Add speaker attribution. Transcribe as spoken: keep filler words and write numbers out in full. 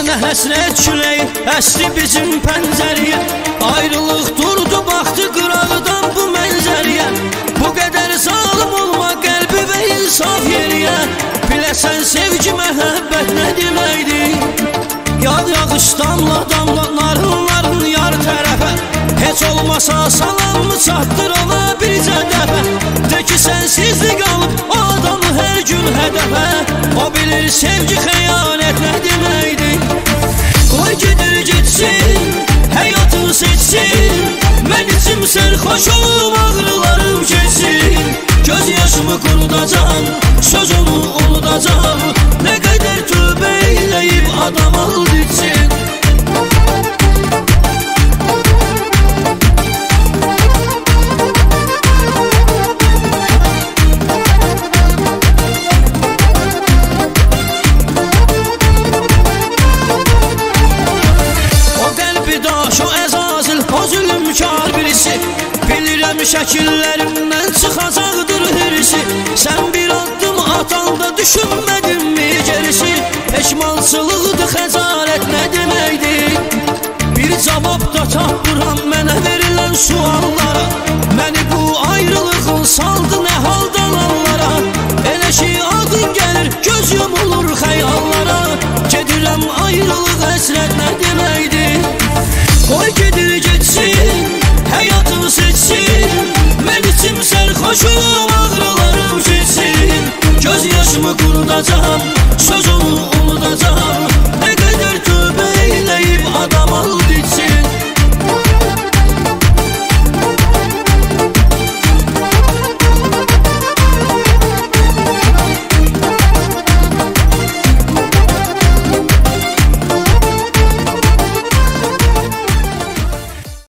Speaker 1: Sənə həsrət küləyi əsdi bizim pəncəriyə, ayrılıq durdu baxdı qırağıdan bu mənzəriyə. Bu qədər zalım olma qəlbi və insaf yeriyə, biləsən sevgi məhəbbət nə deməkdir? Yağ yağış damla damla narınların yar tərəfə, heç olmasa salamı çatdır ona bircə dəfə. De ki sənsizlik alıb o adamı hər gün hədəfə, o bilir sevgi xəyanət nə deməkdir? Qoy gedir getsin, həyatını seçsin, mən içim sərxoş olub ağrılarım keçsin. Göz yaşımı qurudacam, sözümü unudacam, nə qədər tövbə eləyib adam aldı için. Bilirəm şəkillərimdən çıxacaqdır hirsi, sən bir addım atanda düşünmədin mi gerisi? Peşmançılıqdır xəcalət nə deməkdir? Bir cavab da tapıram mənə verilən suallara, məni bu ayrılığın saldı nə haldalanlara. Elə ki adın gəlir göz yumulur xəyallara, gedirəm ayrılıq həsrət nə deməkdir? Qoy gedir getsin, həyatımı seçsin, mən içim sərxoşum ağrılarım keçsin. Göz yaşımı qurudacam,